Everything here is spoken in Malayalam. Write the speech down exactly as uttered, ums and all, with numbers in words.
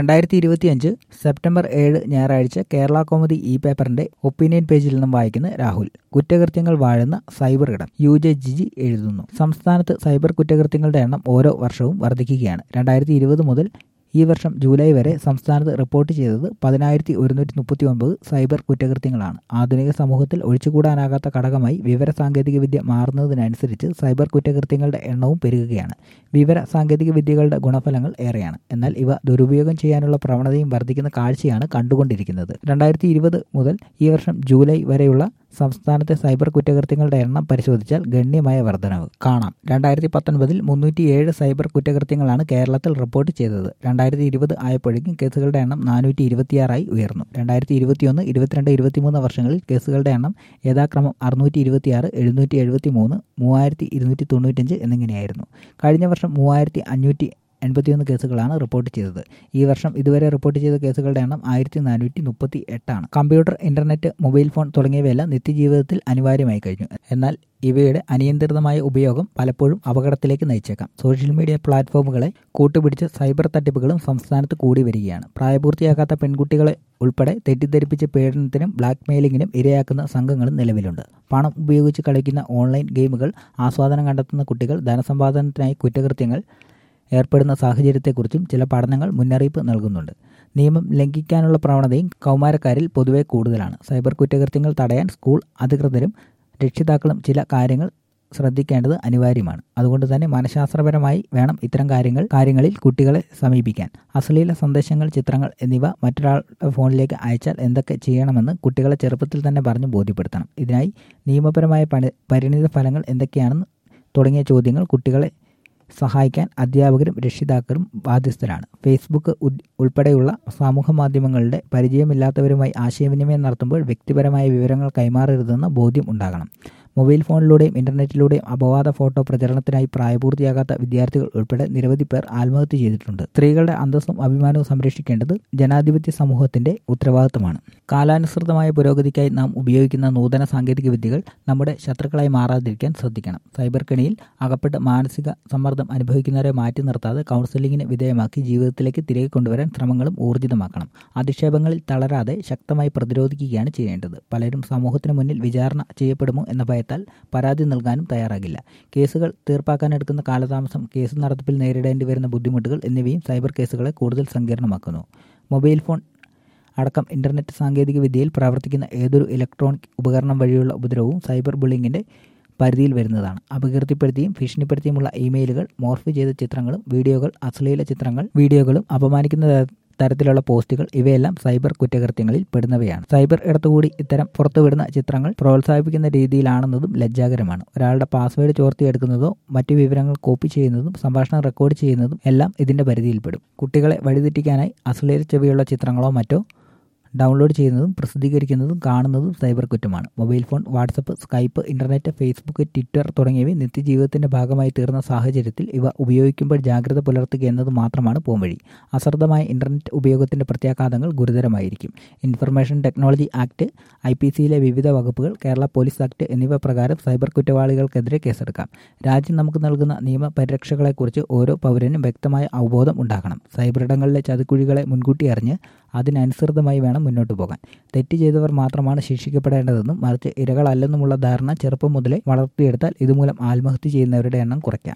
രണ്ടായിരത്തി ഇരുപത്തിയഞ്ച് സെപ്റ്റംബർ ഏഴ് ഞായറാഴ്ച കേരള കൗമുദി ഇ പേപ്പറിന്റെ ഒപ്പീനിയൻ പേജിൽ നിന്നും വായിക്കുന്ന രാഹുൽ. കുറ്റകൃത്യങ്ങൾ വാഴുന്ന സൈബർ ഇടം. യു ജെ ജിജി എഴുതുന്നു. സംസ്ഥാനത്ത് സൈബർ കുറ്റകൃത്യങ്ങളുടെ എണ്ണം ഓരോ വർഷവും വർദ്ധിക്കുകയാണ്. രണ്ടായിരത്തി ഇരുപത് മുതൽ ഈ വർഷം ജൂലൈ വരെ സംസ്ഥാനത്ത് റിപ്പോർട്ട് ചെയ്തത് പതിനായിരത്തി ഒരുന്നൂറ്റി മുപ്പത്തി ഒൻപത് സൈബർ കുറ്റകൃത്യങ്ങളാണ്. ആധുനിക സമൂഹത്തിൽ ഒഴിച്ചുകൂടാനാകാത്ത ഘടകമായി വിവര സാങ്കേതിക വിദ്യ മാറുന്നതിനനുസരിച്ച് സൈബർ കുറ്റകൃത്യങ്ങളുടെ എണ്ണവും പെരുകുകയാണ്. വിവര സാങ്കേതിക വിദ്യകളുടെ ഗുണഫലങ്ങൾ ഏറെയാണ്. എന്നാൽ ഇവ ദുരുപയോഗം ചെയ്യാനുള്ള പ്രവണതയും വർദ്ധിക്കുന്ന കാഴ്ചയാണ് കണ്ടുകൊണ്ടിരിക്കുന്നത്. രണ്ടായിരത്തി ഇരുപത് മുതൽ ഈ വർഷം ജൂലൈ വരെയുള്ള സംസ്ഥാനത്തെ സൈബർ കുറ്റകൃത്യങ്ങളുടെ എണ്ണം പരിശോധിച്ചാൽ ഗണ്യമായ വർധനവ് കാണാം. രണ്ടായിരത്തി പത്തൊൻപതിൽ മുന്നൂറ്റിയേഴ് സൈബർ കുറ്റകൃത്യങ്ങളാണ് കേരളത്തിൽ റിപ്പോർട്ട് ചെയ്തത്. രണ്ടായിരത്തി ഇരുപത് ആയപ്പോഴേക്കും കേസുകളുടെ എണ്ണം നാനൂറ്റി ഇരുപത്തിയാറായി ഉയർന്നു. രണ്ടായിരത്തി ഇരുപത്തിയൊന്ന് ഇരുപത്തിരണ്ട് ഇരുപത്തിമൂന്ന് വർഷങ്ങളിൽ കേസുകളുടെ എണ്ണം യഥാക്രമം അറുന്നൂറ്റി ഇരുപത്തിയാറ് എഴുന്നൂറ്റി എഴുപത്തി മൂന്ന് മൂവായിരത്തി ഇരുന്നൂറ്റി തൊണ്ണൂറ്റഞ്ച് എന്നിങ്ങനെയായിരുന്നു. കഴിഞ്ഞ വർഷം മൂവായിരത്തി അഞ്ഞൂറ്റി എൺപത്തിയൊന്ന് കേസുകളാണ് റിപ്പോർട്ട് ചെയ്തത്. ഈ വർഷം ഇതുവരെ റിപ്പോർട്ട് ചെയ്ത കേസുകളുടെ എണ്ണം ആയിരത്തി നാനൂറ്റി മുപ്പത്തി എട്ടാണ്. കമ്പ്യൂട്ടർ, ഇന്റർനെറ്റ്, മൊബൈൽ ഫോൺ തുടങ്ങിയവയെല്ലാം നിത്യജീവിതത്തിൽ അനിവാര്യമായി കഴിഞ്ഞു. എന്നാൽ ഇവയുടെ അനിയന്ത്രിതമായ ഉപയോഗം പലപ്പോഴും അപകടത്തിലേക്ക് നയിച്ചേക്കാം. സോഷ്യൽ മീഡിയ പ്ലാറ്റ്ഫോമുകളെ കൂട്ടുപിടിച്ച് സൈബർ തട്ടിപ്പുകളും സംസ്ഥാനത്ത് കൂടി വരികയാണ്. പ്രായപൂർത്തിയാകാത്ത പെൺകുട്ടികളെ ഉൾപ്പെടെ തെറ്റിദ്ധരിപ്പിച്ച് പീഡനത്തിനും ബ്ലാക്ക് മെയിലിങ്ങിനും ഇരയാക്കുന്ന സംഘങ്ങളും നിലവിലുണ്ട്. പണം ഉപയോഗിച്ച് കളിക്കുന്ന ഓൺലൈൻ ഗെയിമുകൾ ആസ്വാദനം കണ്ടെത്തുന്ന കുട്ടികൾ ധനസമ്പാദനത്തിനായി കുറ്റകൃത്യങ്ങൾ ഏർപ്പെടുന്ന സാഹചര്യത്തെക്കുറിച്ചും ചില പഠനങ്ങൾ മുന്നറിയിപ്പ് നൽകുന്നുണ്ട്. നിയമം ലംഘിക്കാനുള്ള പ്രവണതയും കൗമാരക്കാരിൽ പൊതുവെ കൂടുതലാണ്. സൈബർ കുറ്റകൃത്യങ്ങൾ തടയാൻ സ്കൂൾ അധികൃതരും രക്ഷിതാക്കളും ചില കാര്യങ്ങൾ ശ്രദ്ധിക്കേണ്ടത് അനിവാര്യമാണ്. അതുകൊണ്ട് തന്നെ മനഃശാസ്ത്രപരമായി വേണം ഇത്തരം കാര്യങ്ങൾ കാര്യങ്ങളിൽ കുട്ടികളെ സമീപിക്കാൻ. അശ്ലീല സന്ദേശങ്ങൾ, ചിത്രങ്ങൾ എന്നിവ മറ്റൊരാളുടെ ഫോണിലേക്ക് അയച്ചാൽ എന്തൊക്കെ ചെയ്യണമെന്ന് കുട്ടികളെ ചെറുപ്പത്തിൽ തന്നെ പറഞ്ഞ് ബോധ്യപ്പെടുത്തണം. ഇതിനായി നിയമപരമായ പണി പരിണിത ഫലങ്ങൾ എന്തൊക്കെയാണെന്ന് തുടങ്ങിയ ചോദ്യങ്ങൾ കുട്ടികളെ സഹായിക്കാൻ അധ്യാപകരും രക്ഷിതാക്കളും ബാധ്യസ്ഥരാണ്. ഫേസ്ബുക്ക് ഉൾപ്പെടെയുള്ള സമൂഹ മാധ്യമങ്ങളുടെ പരിചയമില്ലാത്തവരുമായി ആശയവിനിമയം നടത്തുമ്പോൾ വ്യക്തിപരമായ വിവരങ്ങൾ കൈമാറരുതെന്ന ബോധ്യം ഉണ്ടാകണം. മൊബൈൽ ഫോണിലൂടെയും ഇന്റർനെറ്റിലൂടെയും അപവാദ ഫോട്ടോ പ്രചരണത്തിനായി പ്രായപൂർത്തിയാകാത്ത വിദ്യാർത്ഥികൾ ഉൾപ്പെടെ നിരവധി പേർ ആത്മഹത്യ ചെയ്തിട്ടുണ്ട്. സ്ത്രീകളുടെ അന്തസ്സും അഭിമാനവും സംരക്ഷിക്കേണ്ടത് ജനാധിപത്യ സമൂഹത്തിന്റെ ഉത്തരവാദിത്തമാണ്. കാലാനുസൃതമായ പുരോഗതിക്കായി നാം ഉപയോഗിക്കുന്ന നൂതന സാങ്കേതിക വിദ്യകൾ നമ്മുടെ ശത്രുക്കളായി മാറാതിരിക്കാൻ ശ്രദ്ധിക്കണം. സൈബർ കെണിയിൽ അകപ്പെട്ട് മാനസിക സമ്മർദ്ദം അനുഭവിക്കുന്നവരെ മാറ്റി നിർത്താതെ കൗൺസിലിംഗിന് വിധേയമാക്കി ജീവിതത്തിലേക്ക് തിരികെ കൊണ്ടുവരാൻ ശ്രമങ്ങളും ഊർജിതമാക്കണം. അധിക്ഷേപങ്ങളിൽ തളരാതെ ശക്തമായി പ്രതിരോധിക്കുകയാണ് ചെയ്യേണ്ടത്. പലരും സമൂഹത്തിന് മുന്നിൽ വിചാരണ ചെയ്യപ്പെടുമോ എന്ന ഭയത്താൽ പരാതി നൽകാനും തയ്യാറാകില്ല. കേസുകൾ തീർപ്പാക്കാനെടുക്കുന്ന കാലതാമസം, കേസ് നടത്തിപ്പിൽ നേരിടേണ്ടി വരുന്ന ബുദ്ധിമുട്ടുകൾ എന്നിവയും സൈബർ കേസുകളെ കൂടുതൽ സങ്കീർണമാക്കുന്നു. മൊബൈൽ ഫോൺ അടക്കം ഇന്റർനെറ്റ് സാങ്കേതിക വിദ്യയിൽ പ്രവർത്തിക്കുന്ന ഏതൊരു ഇലക്ട്രോണിക് ഉപകരണം വഴിയുള്ള ഉപദ്രവവും സൈബർ ബുള്ളിങ്ങിന്റെ പരിധിയിൽ വരുന്നതാണ്. അപകീർത്തിപ്പെടുത്തിയും ഭീഷണിപ്പെടുത്തിയുമുള്ള ഇമെയിലുകൾ, മോർഫ് ചെയ്ത ചിത്രങ്ങളും വീഡിയോകൾ, അശ്ലീല ചിത്രങ്ങൾ വീഡിയോകളും അപമാനിക്കുന്ന തരത്തിലുള്ള പോസ്റ്റുകൾ ഇവയെല്ലാം സൈബർ കുറ്റകൃത്യങ്ങളിൽ പെടുന്നവയാണ്. സൈബർ ഇടത്തുകൂടി ഇത്തരം പുറത്തുവിടുന്ന ചിത്രങ്ങൾ പ്രോത്സാഹിപ്പിക്കുന്ന രീതിയിലാണെന്നതും ലജ്ജാകരമാണ്. ഒരാളുടെ പാസ്വേഡ് ചോർത്തിയെടുക്കുന്നതോ മറ്റു വിവരങ്ങൾ കോപ്പി ചെയ്യുന്നതും സംഭാഷണം റെക്കോർഡ് ചെയ്യുന്നതും എല്ലാം ഇതിന്റെ പരിധിയിൽപ്പെടും. കുട്ടികളെ വഴിതെറ്റിക്കാനായി അശ്ലീല ചെവിയുള്ള ചിത്രങ്ങളോ മറ്റോ ഡൗൺലോഡ് ചെയ്യുന്നതും പ്രസിദ്ധീകരിക്കുന്നതും കാണുന്നതും സൈബർ കുറ്റമാണ്. Mobile phone, WhatsApp, Skype, internet, Facebook, Twitter തുടങ്ങിയവ നിത്യജീവിതത്തിന്റെ ഭാഗമായി തീർന്ന സാഹചര്യത്തിൽ ഇവ ഉപയോഗിക്കുമ്പോൾ ജാഗ്രത പുലർത്തുക എന്നത് മാത്രമാണ് പോംവഴി. അശ്രദ്ധമായ ഇന്റർനെറ്റ് ഉപയോഗത്തിന്റെ പ്രത്യാഘാതങ്ങൾ ഗുരുതരമായിരിക്കും. Information technology act, I P സിയിലെ വിവിധ വകുപ്പുകൾ, കേരള പോലീസ് ആക്ട് എന്നിവ പ്രകാരം സൈബർ കുറ്റവാളികൾക്കെതിരെ കേസെടുക്കാം. രാജ്യം നമുക്ക് നൽകുന്ന നിയമപരിരക്ഷകളെക്കുറിച്ച് ഓരോ പൗരനും വ്യക്തമായ അവബോധം ഉണ്ടാകണം. സൈബറിടങ്ങളിലെ ചതിക്കുഴികളെ മുൻകൂട്ടി അറിഞ്ഞ് അതിനനുസൃതമായി വേണം മുന്നോട്ട് പോകാൻ. തെറ്റ് ചെയ്തവർ മാത്രമാണ് ശിക്ഷിക്കപ്പെടേണ്ടതെന്നും മറിച്ച് ഇരകളല്ലെന്നുമുള്ള ധാരണ ചെറുപ്പം മുതലേ വളർത്തിയെടുത്താൽ ഇതുമൂലം ആത്മഹത്യ ചെയ്യുന്നവരുടെ എണ്ണം കുറയ്ക്കാം.